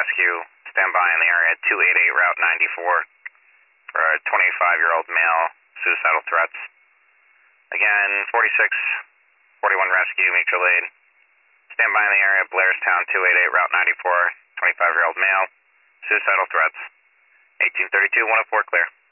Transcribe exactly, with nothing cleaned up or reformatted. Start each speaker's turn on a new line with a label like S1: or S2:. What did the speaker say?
S1: Rescue, stand by in the area two eighty-eight Route ninety-four for a twenty-five-year-old male, suicidal threats. Again, forty-six forty-one Rescue, mutual aid. Stand by in the area Blairstown two eighty-eight Route ninety-four, twenty-five-year-old male, suicidal threats. eighteen thirty-two, one oh four, clear.